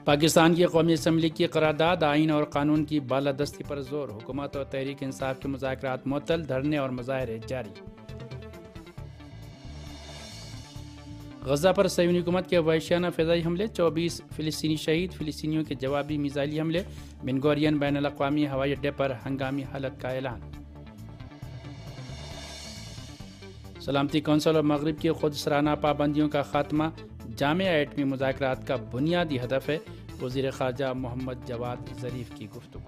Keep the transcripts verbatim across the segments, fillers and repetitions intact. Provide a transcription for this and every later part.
پاکستان کی قومی اسمبلی کی قرارداد، آئین اور قانون کی بالادستی پر زور، حکومت اور تحریک انصاف کے مذاکرات معطل، دھرنے اور مظاہرے جاری۔ غزہ پر صہیونی حکومت کے وحشیانہ فضائی حملے، چوبیس فلسطینی شہید، فلسطینیوں کے جوابی میزائلی حملے، بن گورین بین الاقوامی ہوائی اڈے پر ہنگامی حالت کا اعلان۔ سلامتی کونسل اور مغرب کی خود سرانہ پابندیوں کا خاتمہ جامع ایٹمی مذاکرات کا بنیادی ہدف ہے، وزیر خارجہ محمد جواد ظریف کی گفتگو۔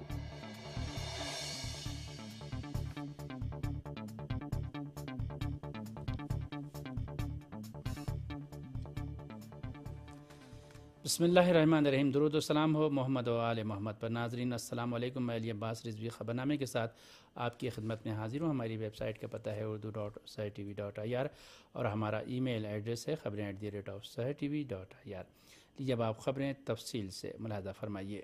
بسم اللہ الرحمن الرحیم، درود و سلام ہو محمد و آل محمد پر۔ ناظرین السلام علیکم، میں علی عباس رضوی خبرنامے کے ساتھ آپ کی خدمت میں حاضر ہوں۔ ہماری ویب سائٹ کا پتہ ہے Urdu dot Sahar TV dot I R آر اور ہمارا ای میل ایڈریس ہے خبریں at the rate of Sahar TV dot I R آر۔ لیجیے اب آپ خبریں تفصیل سے ملاحظہ فرمائیے۔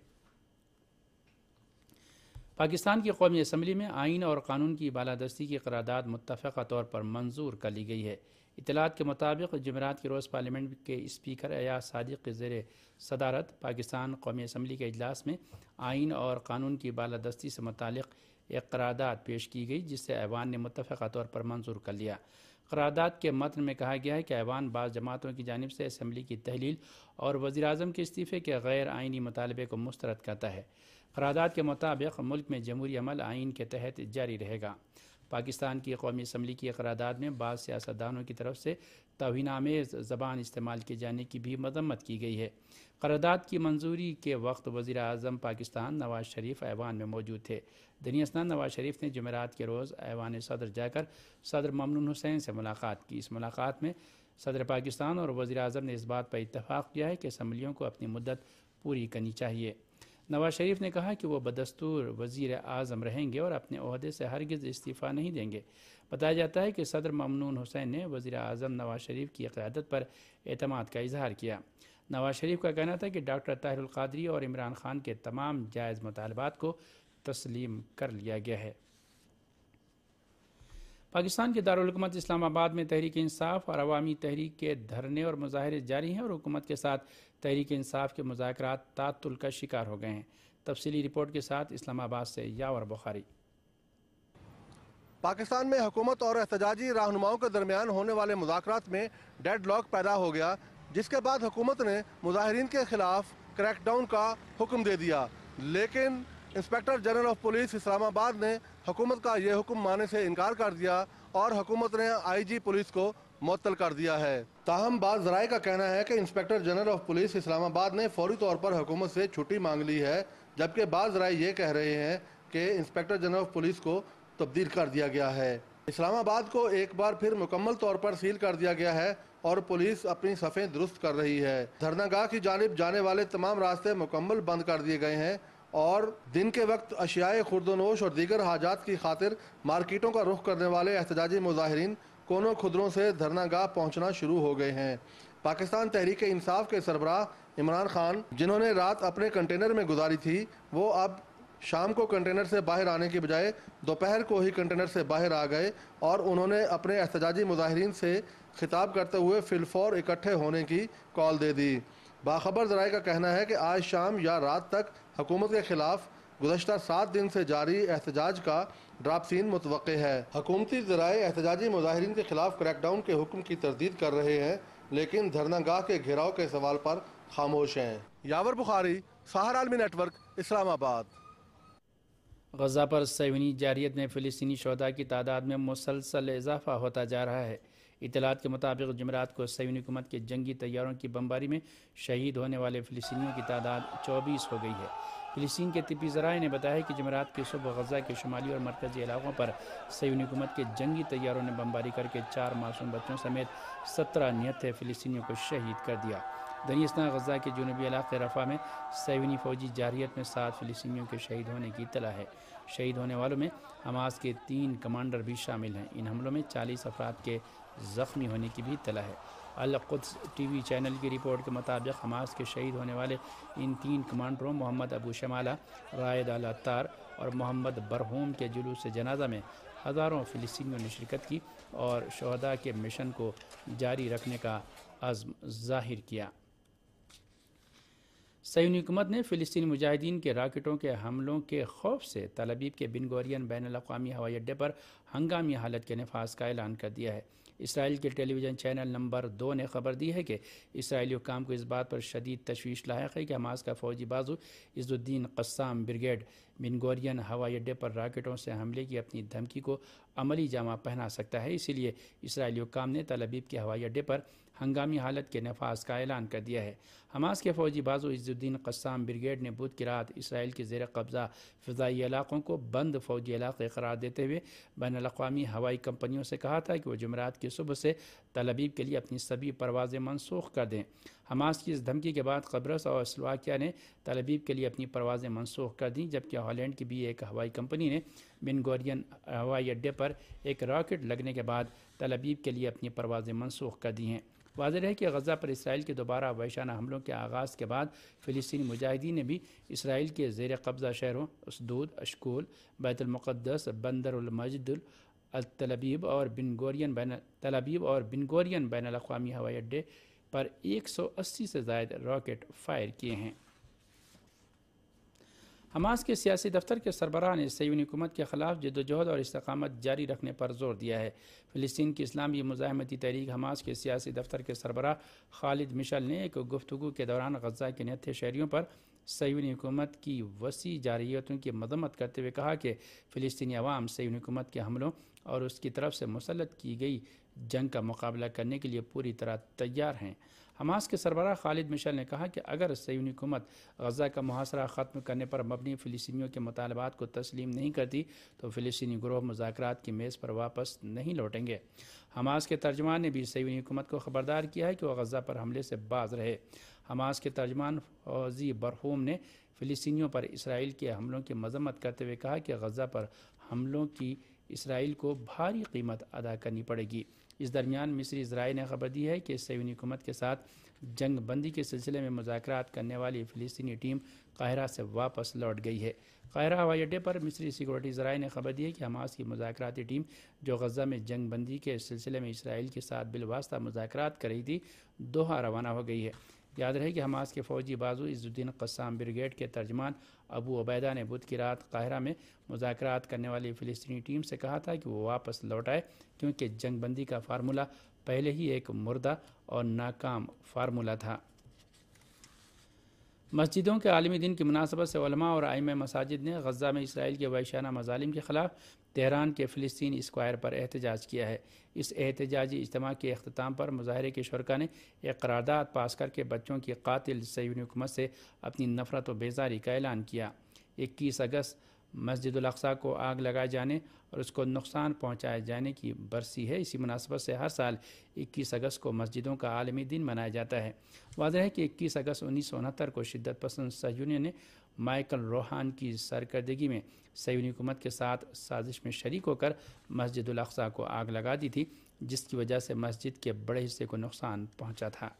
پاکستان کی قومی اسمبلی میں آئین اور قانون کی بالادستی کی قرارداد متفقہ طور پر منظور کر لی گئی ہے۔ اطلاعات کے مطابق جمعرات کے روز پارلیمنٹ کے اسپیکر ایاز صادق کے زیر صدارت پاکستان قومی اسمبلی کے اجلاس میں آئین اور قانون کی بالادستی سے متعلق ایک قرارداد پیش کی گئی، جسے ایوان نے متفقہ طور پر منظور کر لیا۔ قرارداد کے متن میں کہا گیا ہے کہ ایوان بعض جماعتوں کی جانب سے اسمبلی کی تحلیل اور وزیراعظم کے استعفے کے غیر آئینی مطالبے کو مسترد کرتا ہے۔ قرارداد کے مطابق ملک میں جمہوری عمل آئین کے تحت جاری رہے گا۔ پاکستان کی قومی اسمبلی کی قرارداد میں بعض سیاستدانوں کی طرف سے توہین آمیز زبان استعمال کیے جانے کی بھی مذمت کی گئی ہے۔ قرارداد کی منظوری کے وقت وزیر اعظم پاکستان نواز شریف ایوان میں موجود تھے۔ دینی اسناد نواز شریف نے جمعرات کے روز ایوان صدر جا کر صدر ممنون حسین سے ملاقات کی۔ اس ملاقات میں صدر پاکستان اور وزیر اعظم نے اس بات پر اتفاق کیا ہے کہ اسمبلیوں کو اپنی مدت پوری کرنی چاہیے۔ نواز شریف نے کہا کہ وہ بدستور وزیر اعظم رہیں گے اور اپنے عہدے سے ہرگز استعفیٰ نہیں دیں گے۔ بتایا جاتا ہے کہ صدر ممنون حسین نے وزیر اعظم نواز شریف کی قیادت پر اعتماد کا اظہار کیا۔ نواز شریف کا کہنا تھا کہ ڈاکٹر طاہر القادری اور عمران خان کے تمام جائز مطالبات کو تسلیم کر لیا گیا ہے۔ پاکستان کے دارالحکومت اسلام آباد میں تحریک انصاف اور عوامی تحریک کے دھرنے اور مظاہرے جاری ہیں اور حکومت کے ساتھ تحریک انصاف کے مذاکرات تعطل کا شکار ہو گئے ہیں۔ تفصیلی رپورٹ کے ساتھ اسلام آباد سے یاور بخاری۔ پاکستان میں حکومت اور احتجاجی رہنماؤں کے درمیان ہونے والے مذاکرات میں ڈیڈ لاک پیدا ہو گیا، جس کے بعد حکومت نے مظاہرین کے خلاف کریک ڈاؤن کا حکم دے دیا، لیکن inspector general of police Islamabad نے حکومت کا یہ حکم ماننے سے انکار کر دیا اور حکومت نے آئی جی پولیس کو معطل کر دیا ہے۔ تاہم بعض ذرائع کا کہنا ہے کہ inspector general of police Islamabad نے فوری طور پر حکومت سے چھٹی مانگ لی ہے، جبکہ بعض ذرائع یہ کہہ رہے ہیں کہ انسپیکٹر جنرل آف پولیس کو تبدیل کر دیا گیا ہے۔ اسلام آباد کو ایک بار پھر مکمل طور پر سیل کر دیا گیا ہے اور پولیس اپنی صفیں درست کر رہی ہے۔ دھرنا گاہ کی جانب جانے والے تمام راستے مکمل بند کر دیے گئے ہیں اور دن کے وقت اشیاء خورد و نوش اور دیگر حاجات کی خاطر مارکیٹوں کا رخ کرنے والے احتجاجی مظاہرین کونوں خدروں سے دھرنا گاہ پہنچنا شروع ہو گئے ہیں۔ پاکستان تحریک انصاف کے سربراہ عمران خان، جنہوں نے رات اپنے کنٹینر میں گزاری تھی، وہ اب شام کو کنٹینر سے باہر آنے کی بجائے دوپہر کو ہی کنٹینر سے باہر آ گئے اور انہوں نے اپنے احتجاجی مظاہرین سے خطاب کرتے ہوئے فی الفور اکٹھے ہونے کی کال دے دی۔ باخبر ذرائع کا کہنا ہے کہ آج شام یا رات تک حکومت کے خلاف گزشتہ سات دن سے جاری احتجاج کا ڈراپ سین متوقع ہے۔ حکومتی ذرائع احتجاجی مظاہرین کے خلاف کریک ڈاؤن کے حکم کی تردید کر رہے ہیں، لیکن دھرنا گاہ کے گھیراؤ کے سوال پر خاموش ہیں۔ یاور بخاری، سہر عالمی نیٹ ورک، اسلام آباد۔ غزہ پر صہیونی جارحیت میں فلسطینی شہداء کی تعداد میں مسلسل اضافہ ہوتا جا رہا ہے۔ اطلاعات کے مطابق جمعرات کو صہیونی حکومت کے جنگی طیاروں کی بمباری میں شہید ہونے والے فلسطینیوں کی تعداد چوبیس ہو گئی ہے۔ فلسطین کے طبی ذرائع نے بتایا کہ جمعرات کی صبح غزہ کے شمالی اور مرکزی علاقوں پر صہیونی حکومت کے جنگی طیاروں نے بمباری کر کے چار معصوم بچوں سمیت سترہ نہتھے فلسطینیوں کو شہید کر دیا۔ دینی اسناد غزہ کے جنوبی علاقے رفح میں صہیونی فوجی جارحیت میں سات فلسطینیوں کے شہید ہونے کی اطلاع ہے۔ شہید ہونے والوں میں حماس کے تین کمانڈر بھی شامل ہیں۔ ان حملوں میں چالیس افراد کے زخمی ہونے کی بھی اطلاع ہے۔ القدس ٹی وی چینل کی رپورٹ کے مطابق حماس کے شہید ہونے والے ان تین کمانڈروں محمد ابو شمالہ، رائد العطار اور محمد برہوم کے جلوس جنازہ میں ہزاروں فلسطینیوں نے شرکت کی اور شہداء کے مشن کو جاری رکھنے کا عزم ظاہر کیا۔ صہیونی حکومت نے فلسطینی مجاہدین کے راکٹوں کے حملوں کے خوف سے تل ابیب کے بن گورین بین الاقوامی ہوائی اڈے پر ہنگامی حالت کے نفاذ کا اعلان کر دیا ہے۔ اسرائیل کے ٹیلی ویژن چینل نمبر دو نے خبر دی ہے کہ اسرائیلی حکام کو اس بات پر شدید تشویش لاحق ہے کہ حماس کا فوجی بازو عز الدین قسام بریگیڈ بن گورین ہوائی اڈے پر راکٹوں سے حملے کی اپنی دھمکی کو عملی جامہ پہنا سکتا ہے، اسی لیے اسرائیلی حکام نے تل ابیب کے ہوائی اڈے پر ہنگامی حالت کے نفاذ کا اعلان کر دیا ہے۔ حماس کے فوجی بازو عز الدین قسام بریگیڈ نے بدھ کی رات اسرائیل کے زیر قبضہ فضائی علاقوں کو بند فوجی علاقے قرار دیتے ہوئے بین الاقوامی ہوائی کمپنیوں سے کہا تھا کہ وہ جمعرات کی صبح سے تل ابیب کے لیے اپنی سبھی پروازیں منسوخ کر دیں۔ حماس کی اس دھمکی کے بعد قبرص اور سلواکیہ نے تل ابیب کے لیے اپنی پروازیں منسوخ کر دیں، جبکہ ہالینڈ کی بھی ایک ہوائی کمپنی نے بن گورین ہوائی اڈے پر ایک راکٹ لگنے کے بعد تل ابیب کے لیے اپنی پروازیں منسوخ کر دی ہیں۔ واضح ہے کہ غزہ پر اسرائیل کے دوبارہ وحشیانہ حملوں کے آغاز کے بعد فلسطینی مجاہدین نے بھی اسرائیل کے زیر قبضہ شہروں اسدود، اشکول، بیت المقدس، بندر المجد، تل ابیب اور بن گورین بین تل ابیب اور بن گورین بین الاقوامی ہوائی اڈے پر ایک سو اسی سے زائد راکٹ فائر کیے ہیں۔ حماس کے سیاسی دفتر کے سربراہ نے صہیونی حکومت کے خلاف جدوجہد اور استقامت جاری رکھنے پر زور دیا ہے۔ فلسطین کی اسلامی مزاحمتی تحریک حماس کے سیاسی دفتر کے سربراہ خالد مشعل نے ایک گفتگو کے دوران غزہ کے نہتے شہریوں پر صہیونی حکومت کی وسیع جارحیتوں کی مذمت کرتے ہوئے کہا کہ فلسطینی عوام صہیونی حکومت کے حملوں اور اس کی طرف سے مسلط کی گئی جنگ کا مقابلہ کرنے کے لیے پوری طرح تیار ہیں۔ حماس کے سربراہ خالد مشعل نے کہا کہ اگر صہیونی حکومت غزہ کا محاصرہ ختم کرنے پر مبنی فلسطینیوں کے مطالبات کو تسلیم نہیں کرتی تو فلسطینی گروہ مذاکرات کی میز پر واپس نہیں لوٹیں گے۔ حماس کے ترجمان نے بھی صہیونی حکومت کو خبردار کیا ہے کہ وہ غزہ پر حملے سے باز رہے۔ حماس کے ترجمان فوزی برہوم نے فلسطینیوں پر اسرائیل کے حملوں کی مذمت کرتے ہوئے کہا کہ غزہ پر حملوں کی اسرائیل کو بھاری قیمت ادا کرنی پڑے گی۔ اس درمیان مصری ذرائع نے خبر دی ہے کہ صہیونی حکومت کے ساتھ جنگ بندی کے سلسلے میں مذاکرات کرنے والی فلسطینی ٹیم قاہرہ سے واپس لوٹ گئی ہے۔ قاہرہ ہوائی اڈے پر مصری سیکورٹی ذرائع نے خبر دی ہے کہ حماس کی مذاکراتی ٹیم جو غزہ میں جنگ بندی کے سلسلے میں اسرائیل کے ساتھ بالواسطہ مذاکرات کر رہی تھی، دوحہ روانہ ہو گئی ہے۔ یاد رہے کہ حماس کے فوجی بازو عز الدین قسام بریگیڈ کے ترجمان ابو عبیدہ نے بدھ کی رات قاہرہ میں مذاکرات کرنے والی فلسطینی ٹیم سے کہا تھا کہ وہ واپس لوٹ آئے، کیونکہ جنگ بندی کا فارمولہ پہلے ہی ایک مردہ اور ناکام فارمولہ تھا۔ مسجدوں کے عالمی دن کی مناسبت سے علماء اور ائمہ مساجد نے غزہ میں اسرائیل کے وحشیانہ مظالم کے خلاف تہران کے فلسطین اسکوائر پر احتجاج کیا ہے۔ اس احتجاجی اجتماع کے اختتام پر مظاہرے کے شرکاء نے ایک قرارداد پاس کر کے بچوں کی قاتل صہیونی حکومت سے اپنی نفرت و بیزاری کا اعلان کیا۔ اکیس اگست مسجد الاقصیٰ کو آگ لگائے جانے اور اس کو نقصان پہنچائے جانے کی برسی ہے۔ اسی مناسبت سے ہر سال اکیس اگست کو مسجدوں کا عالمی دن منایا جاتا ہے۔ واضح ہے کہ اکیس اگست انیس سو انہتر کو شدت پسند صہیونیوں نے مائیکل روہان کی سرکردگی میں صہیونی حکومت کے ساتھ سازش میں شریک ہو کر مسجد الاقصیٰ کو آگ لگا دی تھی، جس کی وجہ سے مسجد کے بڑے حصے کو نقصان پہنچا تھا۔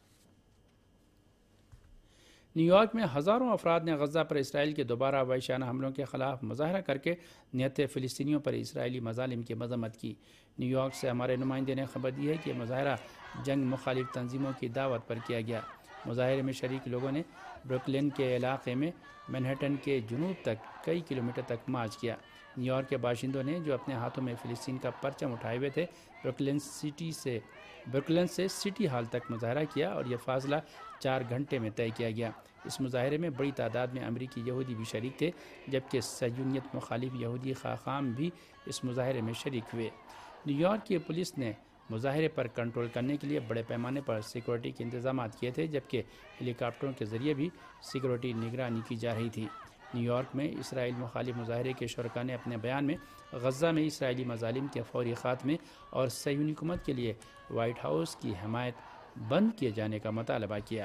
نیو یارک میں ہزاروں افراد نے غزہ پر اسرائیل کے دوبارہ وحشیانہ حملوں کے خلاف مظاہرہ کر کے نہتے فلسطینیوں پر اسرائیلی مظالم کی مذمت کی۔ نیو یارک سے ہمارے نمائندے نے خبر دی ہے کہ مظاہرہ جنگ مخالف تنظیموں کی دعوت پر کیا گیا۔ مظاہرے میں شریک لوگوں نے بروکلن کے علاقے میں مینہٹن کے جنوب تک کئی کلومیٹر تک مارچ کیا۔ نیو یارک کے باشندوں نے جو اپنے ہاتھوں میں فلسطین کا پرچم اٹھائے ہوئے تھے بروکلن سٹی سے بروکلن سے سٹی ہال تک مظاہرہ کیا اور یہ فاصلہ چار گھنٹے میں طے کیا گیا۔ اس مظاہرے میں بڑی تعداد میں امریکی یہودی بھی شریک تھے، جبکہ صہیونیت مخالف یہودی خاخام بھی اس مظاہرے میں شریک ہوئے۔ نیو یارک کی پولیس نے مظاہرے پر کنٹرول کرنے کے لیے بڑے پیمانے پر سیکورٹی کے انتظامات کیے تھے، جبکہ ہیلی کاپٹروں کے ذریعے بھی سیکورٹی نگرانی کی جا رہی تھی۔ نیو یارک میں اسرائیل مخالف مظاہرے کے شرکاء نے اپنے بیان میں غزہ میں اسرائیلی مظالم کے فوری خاتمے اور صہیونی حکومت کے لیے وائٹ ہاؤس کی حمایت بند کیے جانے کا مطالبہ کیا۔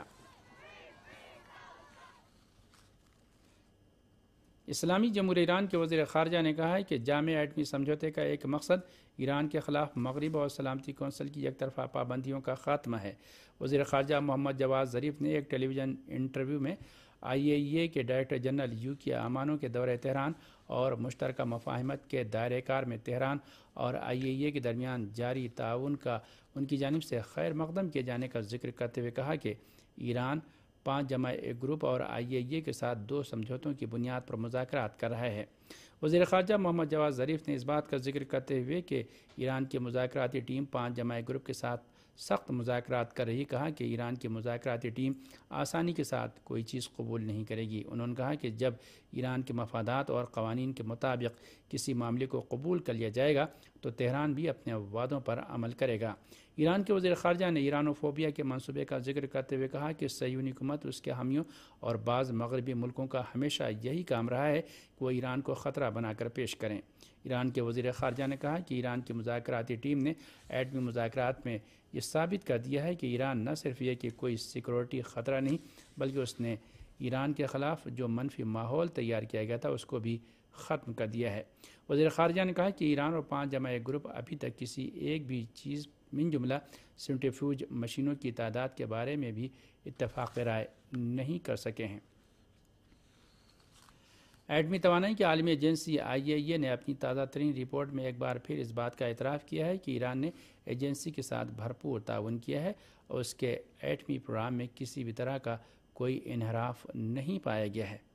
اسلامی جمہوریہ ایران کے وزیر خارجہ نے کہا ہے کہ جامع ایٹمی سمجھوتے کا ایک مقصد ایران کے خلاف مغرب اور سلامتی کونسل کی یک طرفہ پابندیوں کا خاتمہ ہے۔ وزیر خارجہ محمد جواد ظریف نے ایک ٹیلی ویژن انٹرویو میں آئی اے ای اے کے ڈائریکٹر جنرل یو کے امانوں کے دورہ تہران اور مشترکہ مفاہمت کے دائرہ کار میں تہران اور آئی اے ای اے کے درمیان جاری تعاون کا ان کی جانب سے خیر مقدم کیے جانے کا ذکر کرتے ہوئے کہا کہ ایران پانچ جمع ایک گروپ اور آئی اے ای کے ساتھ دو سمجھوتوں کی بنیاد پر مذاکرات کر رہا ہے۔ وزیر خارجہ محمد جواد ظریف نے اس بات کا ذکر کرتے ہوئے کہ ایران کی مذاکراتی ٹیم پانچ جمع ایک گروپ کے ساتھ سخت مذاکرات کر رہی کہا کہ ایران کی مذاکراتی ٹیم آسانی کے ساتھ کوئی چیز قبول نہیں کرے گی۔ انہوں نے کہا کہ جب ایران کے مفادات اور قوانین کے مطابق کسی معاملے کو قبول کر لیا جائے گا تو تہران بھی اپنے وعدوں پر عمل کرے گا۔ ایران کے وزیر خارجہ نے ایرانوفوبیا کے منصوبے کا ذکر کرتے ہوئے کہا کہ صہیونی حکومت اس کے حامیوں اور بعض مغربی ملکوں کا ہمیشہ یہی کام رہا ہے کہ وہ ایران کو خطرہ بنا کر پیش کریں۔ ایران کے وزیر خارجہ نے کہا کہ ایران کی مذاکراتی ٹیم نے ایٹمی مذاکرات میں یہ ثابت کر دیا ہے کہ ایران نہ صرف یہ کہ کوئی سیکورٹی خطرہ نہیں بلکہ اس نے ایران کے خلاف جو منفی ماحول تیار کیا گیا تھا اس کو بھی ختم کر دیا ہے۔ وزیر خارجہ نے کہا کہ ایران اور پانچ جمع ایک گروپ ابھی تک کسی ایک بھی چیز من جملہ سینٹریفیوج مشینوں کی تعداد کے بارے میں بھی اتفاق رائے نہیں کر سکے ہیں۔ ایٹمی توانائی کی عالمی ایجنسی آئی اے ای اے نے اپنی تازہ ترین رپورٹ میں ایک بار پھر اس بات کا اعتراف کیا ہے کہ ایران نے ایجنسی کے ساتھ بھرپور تعاون کیا ہے اور اس کے ایٹمی پروگرام میں کسی بھی طرح کا کوئی انحراف نہیں پایا گیا ہے۔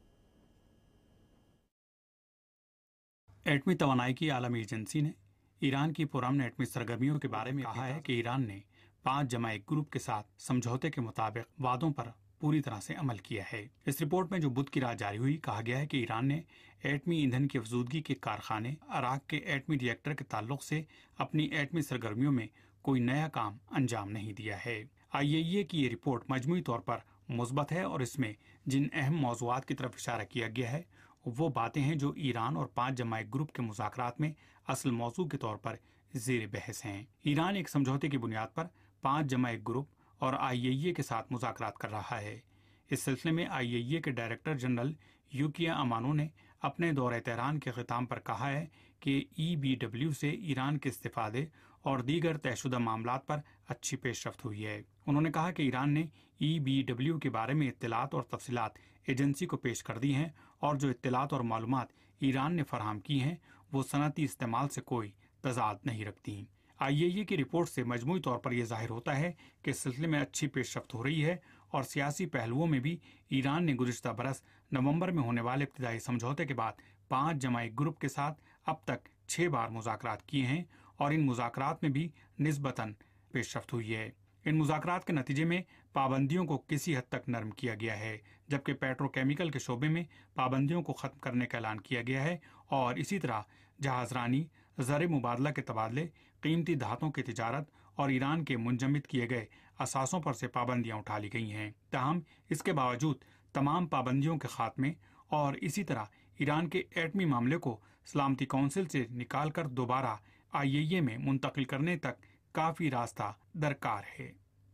ایٹمی توانائی کی عالمی ایجنسی نے ایران کی پرامن ایٹمی سرگرمیوں کے بارے میں کہا ہے کہ ایران نے پانچ جمع ایک گروپ کے ساتھ سمجھوتے کے مطابق وعدوں پر پوری طرح سے عمل کیا ہے۔ اس رپورٹ میں جو بدھ کی رات جاری ہوئی کہا گیا ہے کہ ایران نے ایٹمی ایندھن کی افزودگی کے کارخانے عراق کے ایٹمی ری ایکٹر کے تعلق سے اپنی ایٹمی سرگرمیوں میں کوئی نیا کام انجام نہیں دیا ہے۔ آئی اے ای اے کی یہ رپورٹ مجموعی طور پر مثبت ہے اور اس میں جن اہم موضوعات کی طرف اشارہ کیا گیا ہے وہ باتیں ہیں جو ایران اور پانچ جمع ایک گروپ کے مذاکرات میں اصل موضوع کے طور پر زیر بحث ہیں۔ ایران ایک سمجھوتے کی بنیاد پر پانچ جمع ایک گروپ اور آئی اے ای اے کے ساتھ مذاکرات کر رہا ہے۔ اس سلسلے میں آئی اے ای اے کے ڈائریکٹر جنرل یوکیا امانو نے اپنے دورہ تہران کے اختتام پر کہا ہے کہ ای بی ڈبلیو سے ایران کے استفادے اور دیگر طے شدہ معاملات پر اچھی پیش رفت ہوئی ہے۔ انہوں نے کہا کہ ایران نے ای بی ڈبلیو کے بارے میں اطلاعات اور تفصیلات ایجنسی کو پیش کر دی ہیں اور جو اطلاعات اور معلومات ایران نے فراہم کی ہیں وہ صنعتی استعمال سے کوئی تضاد نہیں رکھتی۔ آئی اے ای اے کی رپورٹ سے مجموعی طور پر یہ ظاہر ہوتا ہے کہ اس سلسلے میں اچھی پیش رفت ہو رہی ہے اور سیاسی پہلوؤں میں بھی ایران نے گزشتہ برس نومبر میں ہونے والے ابتدائی سمجھوتے کے بعد پانچ جمع ایک گروپ کے ساتھ اب تک چھ بار مذاکرات کیے ہیں اور ان مذاکرات میں بھی نسبتاً پیش رفت ہوئی ہے۔ ان مذاکرات کے نتیجے میں پابندیوں کو کسی حد تک نرم کیا گیا ہے، جبکہ پیٹرو کیمیکل کے شعبے میں پابندیوں کو ختم کرنے کا اعلان کیا گیا ہے اور اسی طرح جہاز رانی، زر مبادلہ کے تبادلے، قیمتی دھاتوں کی تجارت اور ایران کے منجمد کیے گئے اثاثوں پر سے پابندیاں اٹھا لی گئی ہیں۔ تاہم اس کے باوجود تمام پابندیوں کے خاتمے اور اسی طرح ایران کے ایٹمی معاملے کو سلامتی کونسل سے نکال کر دوبارہ آئی اے ای اے میں منتقل کرنے تک کافی راستہ درکار ہے۔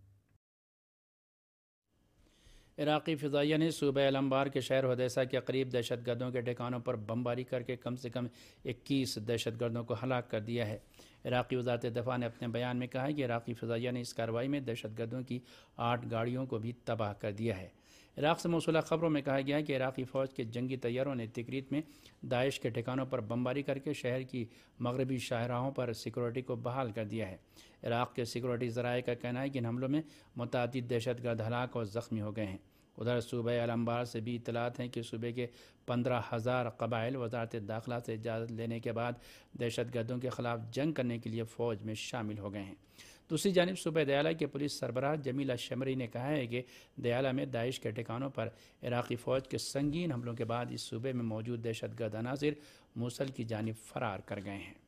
عراقی فضائیہ نے صوبہ الانبار کے شہر حدیثہ کے قریب دہشت گردوں کے ٹھکانوں پر بمباری کر کے کم سے کم اکیس دہشت گردوں کو ہلاک کر دیا ہے۔ عراقی وزارت دفاع نے اپنے بیان میں کہا ہے کہ عراقی فضائیہ نے اس کارروائی میں دہشت گردوں کی آٹھ گاڑیوں کو بھی تباہ کر دیا ہے۔ عراق سے موصولہ خبروں میں کہا گیا ہے کہ عراقی فوج کے جنگی طیاروں نے تکریت میں داعش کے ٹھکانوں پر بمباری کر کے شہر کی مغربی شاہراہوں پر سیکورٹی کو بحال کر دیا ہے۔ عراق کے سیکورٹی ذرائع کا کہنا ہے کہ ان حملوں میں متعدد دہشت گرد ہلاک اور زخمی ہو گئے ہیں۔ ادھر صوبہ الانبار سے بھی اطلاعات ہیں کہ صوبے کے پندرہ ہزار قبائل وزارت داخلہ سے اجازت لینے کے بعد دہشت گردوں کے خلاف جنگ کرنے کے لیے فوج میں شامل ہو گئے ہیں۔ دوسری جانب صوبہ دیالہ کے پولیس سربراہ جمیل الشمری نے کہا ہے کہ دیالہ میں داعش کے ٹھکانوں پر عراقی فوج کے سنگین حملوں کے بعد اس صوبے میں موجود دہشت گرد عناصر موصل کی جانب فرار کر گئے ہیں۔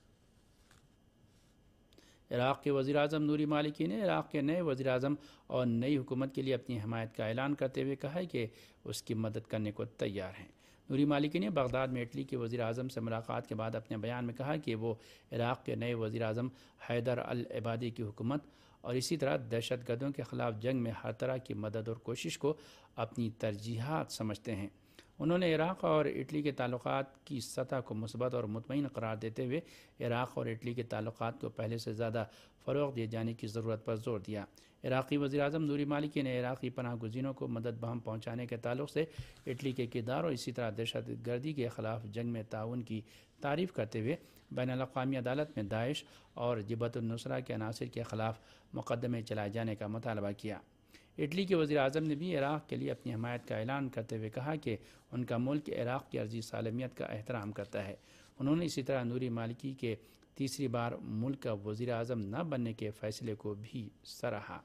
عراق کے وزیر اعظم نوری مالکی نے عراق کے نئے وزیر اعظم اور نئی حکومت کے لیے اپنی حمایت کا اعلان کرتے ہوئے کہا ہے کہ اس کی مدد کرنے کو تیار ہیں۔ نوری مالکی نے بغداد میں اٹلی کے وزیر اعظم سے ملاقات کے بعد اپنے بیان میں کہا کہ وہ عراق کے نئے وزیر اعظم حیدر العبادی کی حکومت اور اسی طرح دہشت گردوں کے خلاف جنگ میں ہر طرح کی مدد اور کوشش کو اپنی ترجیحات سمجھتے ہیں۔ انہوں نے عراق اور اٹلی کے تعلقات کی سطح کو مثبت اور مطمئن قرار دیتے ہوئے عراق اور اٹلی کے تعلقات کو پہلے سے زیادہ فروغ دیے جانے کی ضرورت پر زور دیا۔ عراقی وزیر اعظم نوری مالکی نے عراقی پناہ گزینوں کو مدد بہم پہنچانے کے تعلق سے اٹلی کے کردار اور اسی طرح دہشت گردی کے خلاف جنگ میں تعاون کی تعریف کرتے ہوئے بین الاقوامی عدالت میں داعش اور جبہت النصرہ کے عناصر کے خلاف مقدمے چلائے جانے کا مطالبہ کیا۔ اٹلی کے وزیر اعظم نے بھی عراق کے لیے اپنی حمایت کا اعلان کرتے ہوئے کہا کہ ان کا ملک عراق کی عرضی سالمیت کا احترام کرتا ہے۔ انہوں نے اسی طرح نوری مالکی کے تیسری بار ملک کا وزیر اعظم نہ بننے کے فیصلے کو بھی سراہا۔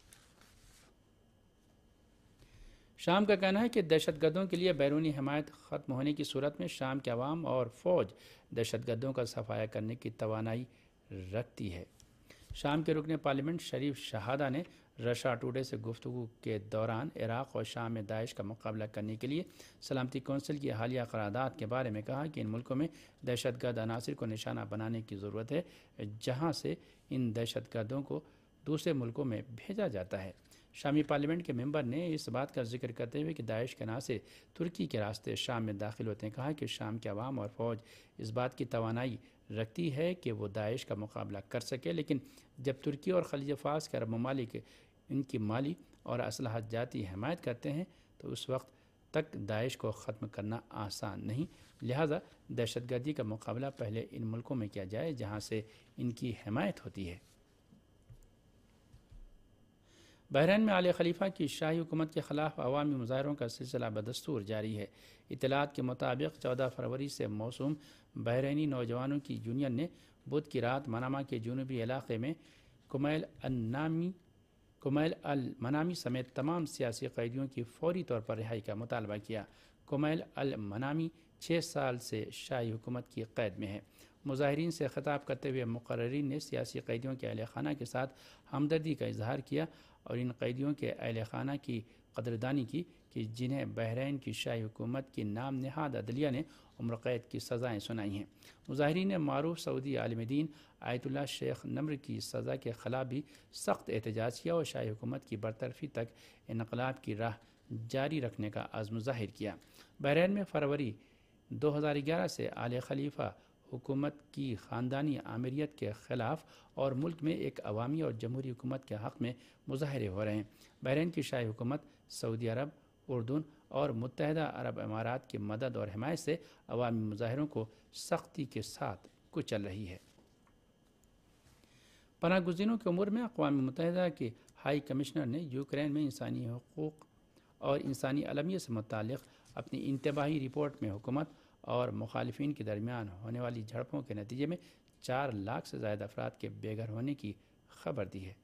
شام کا کہنا ہے کہ دہشت گردوں کے لیے بیرونی حمایت ختم ہونے کی صورت میں شام کے عوام اور فوج دہشت گردوں کا صفایا کرنے کی توانائی رکھتی ہے۔ شام کے رکن پارلیمنٹ شریف شہادہ نے رشا ٹوڈے سے گفتگو کے دوران عراق اور شام میں داعش کا مقابلہ کرنے کے لیے سلامتی کونسل کی حالیہ قرارداد کے بارے میں کہا کہ ان ملکوں میں دہشت گرد عناصر کو نشانہ بنانے کی ضرورت ہے جہاں سے ان دہشت گردوں کو دوسرے ملکوں میں بھیجا جاتا ہے۔ شامی پارلیمنٹ کے ممبر نے اس بات کا ذکر کرتے ہوئے کہ داعش کے عناصر ترکی کے راستے شام میں داخل ہوتے ہیں کہا کہ شام کے عوام اور فوج اس بات کی توانائی رکھتی ہے کہ وہ داعش کا مقابلہ کر سکے، لیکن جب ترکی اور خلیج فارس کے عرب ممالک ان کی مالی اور اسلحہ جاتی حمایت کرتے ہیں تو اس وقت تک داعش کو ختم کرنا آسان نہیں، لہذا دہشت گردی کا مقابلہ پہلے ان ملکوں میں کیا جائے جہاں سے ان کی حمایت ہوتی ہے۔ بحرین میں آل خلیفہ کی شاہی حکومت کے خلاف عوامی مظاہروں کا سلسلہ بدستور جاری ہے۔ اطلاعات کے مطابق چودہ فروری سے موسوم بحرینی نوجوانوں کی یونین نے بدھ کی رات منامہ کے جنوبی علاقے میں کمیل النامی کمیل المنامی سمیت تمام سیاسی قیدیوں کی فوری طور پر رہائی کا مطالبہ کیا۔ کمیل المنامی چھ سال سے شاہی حکومت کی قید میں ہے۔ مظاہرین سے خطاب کرتے ہوئے مقررین نے سیاسی قیدیوں کے اہل خانہ کے ساتھ ہمدردی کا اظہار کیا اور ان قیدیوں کے اہل خانہ کی قدردانی کی کہ جنہیں بحرین کی شاہی حکومت کی نام نہاد عدلیہ نے عمر قید کی سزائیں سنائی ہیں۔ مظاہرین نے معروف سعودی عالم دین آیت اللہ شیخ نمر کی سزا کے خلاف بھی سخت احتجاج کیا اور شاہی حکومت کی برطرفی تک انقلاب کی راہ جاری رکھنے کا عزم ظاہر کیا۔ بحرین میں فروری دو ہزار گیارہ سے آل خلیفہ حکومت کی خاندانی آمریت کے خلاف اور ملک میں ایک عوامی اور جمہوری حکومت کے حق میں مظاہرے ہو رہے ہیں۔ بحرین کی شاہی حکومت سعودی عرب، اردن اور متحدہ عرب امارات کی مدد اور حمایت سے عوامی مظاہروں کو سختی کے ساتھ کچل رہی ہے۔ پناہ گزینوں کے امور میں اقوام متحدہ کے ہائی کمشنر نے یوکرین میں انسانی حقوق اور انسانی علمیت سے متعلق اپنی انتباہی رپورٹ میں حکومت اور مخالفین کے درمیان ہونے والی جھڑپوں کے نتیجے میں چار لاکھ سے زائد افراد کے بے گھر ہونے کی خبر دی ہے۔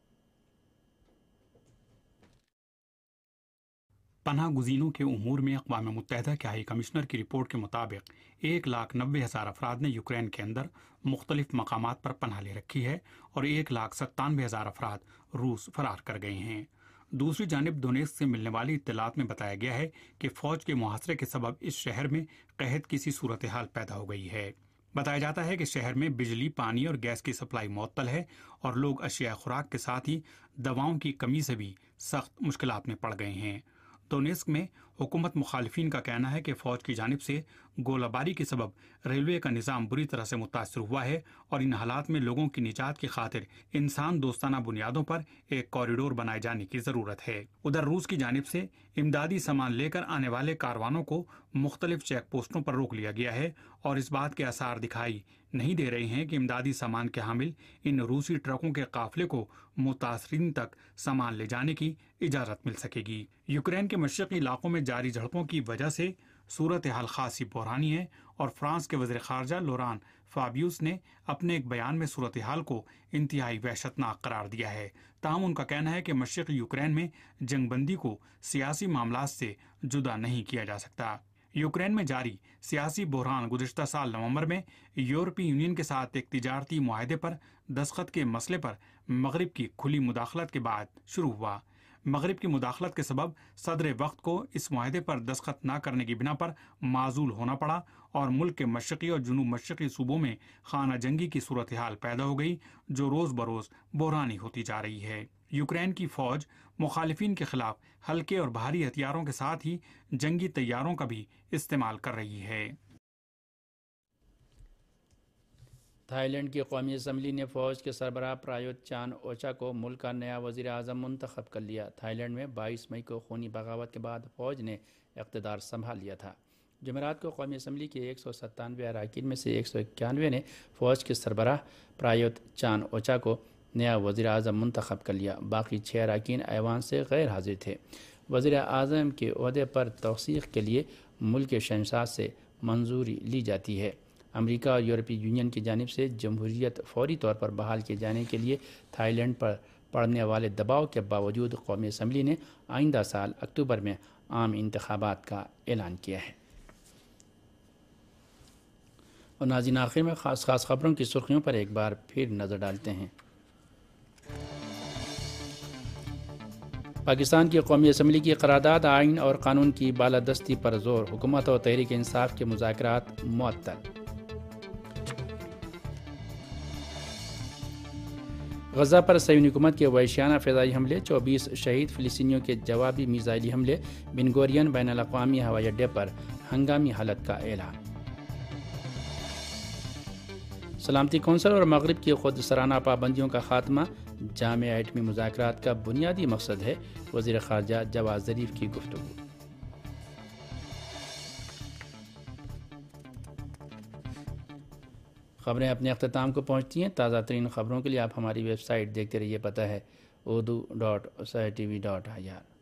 پناہ گزینوں کے امور میں اقوام متحدہ کے ہائی کمشنر کی رپورٹ کے مطابق ایک لاکھ نبے ہزار افراد نے یوکرین کے اندر مختلف مقامات پر پناہ لے رکھی ہے اور ایک لاکھ ستانوے ہزار افراد روس فرار کر گئے ہیں۔ دوسری جانب دونیتسک سے ملنے والی اطلاعات میں بتایا گیا ہے کہ فوج کے محاصرے کے سبب اس شہر میں قحط کی سی صورتحال پیدا ہو گئی ہے۔ بتایا جاتا ہے کہ شہر میں بجلی، پانی اور گیس کی سپلائی معطل ہے اور لوگ اشیاء خوراک کے ساتھ ہی دواؤں کی کمی سے بھی سخت مشکلات میں پڑ گئے ہیں۔ دونیتسک میں حکومت مخالفین کا کہنا ہے کہ فوج کی جانب سے گولہ باری کے سبب ریلوے کا نظام بری طرح سے متاثر ہوا ہے اور ان حالات میں لوگوں کی نجات کی خاطر انسان دوستانہ بنیادوں پر ایک کوریڈور بنائے جانے کی ضرورت ہے۔ ادھر روس کی جانب سے امدادی سامان لے کر آنے والے کاروانوں کو مختلف چیک پوسٹوں پر روک لیا گیا ہے اور اس بات کے آثار دکھائی نہیں دے رہے ہیں کہ امدادی سامان کے حامل ان روسی ٹرکوں کے قافلے کو متاثرین تک سامان لے جانے کی اجازت مل سکے گی۔ یوکرین کے مشرقی علاقوں میں جاری جھڑپوں کی وجہ سے صورتحال خاصی بحرانی ہے اور فرانس کے وزیر خارجہ لوران فابیوس نے اپنے ایک بیان میں صورتحال کو انتہائی وحشتناک قرار دیا ہے۔ تاہم ان کا کہنا ہے کہ مشرقی یوکرین میں جنگ بندی کو سیاسی معاملات سے جدا نہیں کیا جا سکتا۔ یوکرین میں جاری سیاسی بحران گزشتہ سال نومبر میں یورپی یونین کے ساتھ ایک تجارتی معاہدے پر دستخط کے مسئلے پر مغرب کی کھلی مداخلت کے بعد شروع ہوا۔ مغرب کی مداخلت کے سبب صدر وقت کو اس معاہدے پر دستخط نہ کرنے کی بنا پر معزول ہونا پڑا اور ملک کے مشرقی اور جنوب مشرقی صوبوں میں خانہ جنگی کی صورتحال پیدا ہو گئی جو روز بروز بحرانی ہوتی جا رہی ہے۔ یوکرین کی فوج مخالفین کے خلاف ہلکے اور بھاری ہتھیاروں کے ساتھ ہی جنگی طیاروں کا بھی استعمال کر رہی ہے۔ تھائی لینڈ کی قومی اسمبلی نے فوج کے سربراہ پرایوت چان اوچا کو ملک کا نیا وزیر اعظم منتخب کر لیا۔ تھائی لینڈ میں بائیس مئی کو خونی بغاوت کے بعد فوج نے اقتدار سنبھال لیا تھا۔ جمعرات کو قومی اسمبلی کے ایک سو ستانوے اراکین میں سے ایک سو اکیانوے نے فوج کے سربراہ پرایوت چان اوچا کو نیا وزیر اعظم منتخب کر لیا، باقی چھ اراکین ایوان سے غیر حاضر تھے۔ وزیر اعظم کے عہدے پر توثیق کے لیے ملک کے شہنشاہ سے منظوری لی جاتی ہے۔ امریکہ اور یورپی یونین کی جانب سے جمہوریت فوری طور پر بحال کیے جانے کے لیے تھائی لینڈ پر پڑنے والے دباؤ کے باوجود قومی اسمبلی نے آئندہ سال اکتوبر میں عام انتخابات کا اعلان کیا ہے۔ اور ناظرین، آخر میں خاص خاص خبروں کی سرخیوں پر ایک بار پھر نظر ڈالتے ہیں۔ پاکستان کی قومی اسمبلی کی قرارداد، آئین اور قانون کی بالادستی پر زور، حکومت اور تحریک انصاف کے مذاکرات معطل۔ غزہ پر صہیونی حکومت کے وحشیانہ فضائی حملے، چوبیس شہید، فلسطینیوں کے جوابی میزائلی حملے، بن گورین بین الاقوامی ہوائی اڈے پر ہنگامی حالت کا اعلان۔ سلامتی کونسل اور مغرب کی خود سرانہ پابندیوں کا خاتمہ جامع ایٹمی مذاکرات کا بنیادی مقصد ہے، وزیر خارجہ جواد ظریف کی گفتگو۔ خبریں اپنے اختتام کو پہنچتی ہیں۔ تازہ ترین خبروں کے لیے آپ ہماری ویب سائٹ دیکھتے رہیے، پتہ ہے Urdu dot TV dot I R are.